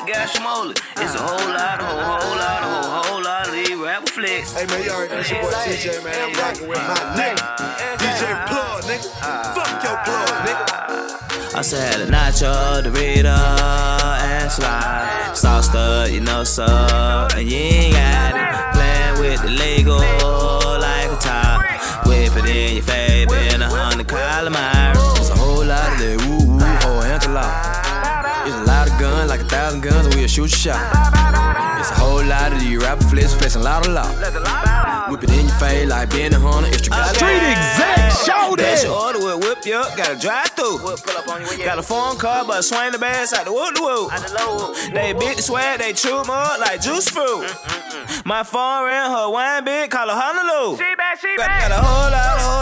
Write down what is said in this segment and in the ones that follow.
like Gashamoli. It's a whole lot of these rapper flicks. Hey man, you already know it's your boy TJ, man. I'm rocking with my nigga, DJ Plug, nigga. Fuck your plug, nigga. I said a nacho, Dorito, and slide. Sauce stud, you know so, and you ain't got it. Playing with the Lego like a top. Whip it in your face, in 100 calamari. There's a whole lot of that woo-woo, whole enchilada. It's a lot of guns, like 1,000 guns, and we'll shoot your shot. It's a whole lot of these rapper flicks, flexing loud. Whip it in your face like being a hunter. If you got Street exec, shout it. Place your order, we'll whip you up, gotta drive through. Got a phone call, but swing the bass out the woo. They beat the swag, they chew 'em up like juice fruit. My phone ring, her wine big, call her Honolulu. Got a whole lot of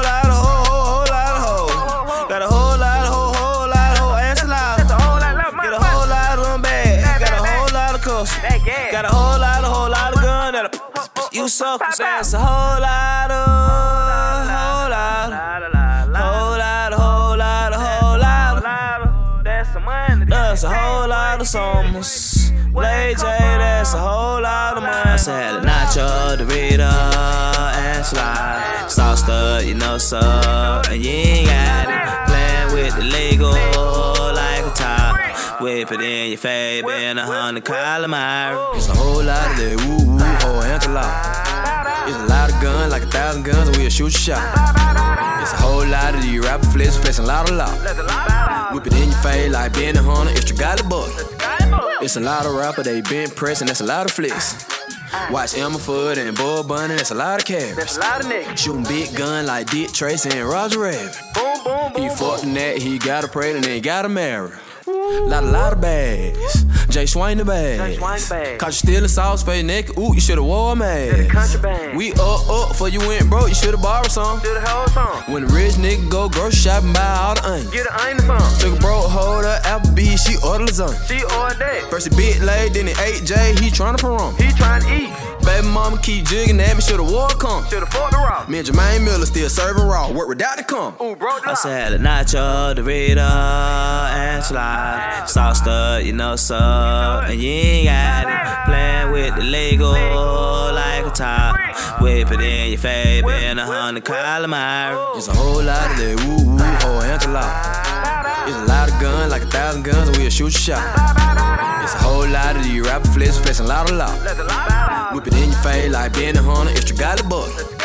hoes. Got a whole lot of ass loud. Get a whole lot of them bags. Got a whole lot of cuss. Got a whole lot of gun that you suck. Say it's a whole lot of. That's a whole lot of summers. Lay J, that's a whole lot of money. I said a nacho, Dorito, and slide. Sauce stud, you know so, and you ain't got it. Playing with the Lego like a top. Whip it in your face, in 100 calamari. It's a whole lot of that woo-woo, whole enchilada. It's a lot of guns, like 1,000 guns, and we'll shoot your shot. It's a whole lot of these rapper flicks, flexing loud. Whip it in your face like being a hunter, extra got butter. It's a lot of rapper, they been pressing, that's a lot of flicks. Watch Emma Fudd and Bull Bunny, that's a lot of carrots. Shooting big gun like Dick Tracy and Roger Rabbit. He fucked in that, he got a pregnant and he got a married. Lot of bags. Jay Swain the bags. Caught you stealing sauce, face naked. Ooh, you shoulda wore a mask. We up, for you went broke, you shoulda borrowed some. When the rich nigga go grocery shopping, buy all the onions. Get an onion some. Took a broke hoe to Applebee's, she ordered lasagna. She ordered that. First a bit late, then it ate Jay, he tryna perform. He trying to eat. Baby mama keep jigging at me, shoulda wore a cum. Shoulda fought the raw. Me and Jermaine Miller still serving raw, work without the cum. Ooh, bro, I said a nacho, Dorito, and slide. Sauce stud, you know so, and you ain't got it. Playing with the Lego like a top. Whip it in your face, in 100 calamari. It's a whole lot of that woo-woo, whole enchilada. It's a lot of guns, like 1,000 guns, and we'll shoot your shot. It's a whole lot of these rapper flicks, flexing loud. Whip it in your face like being a hunter, extra got butter.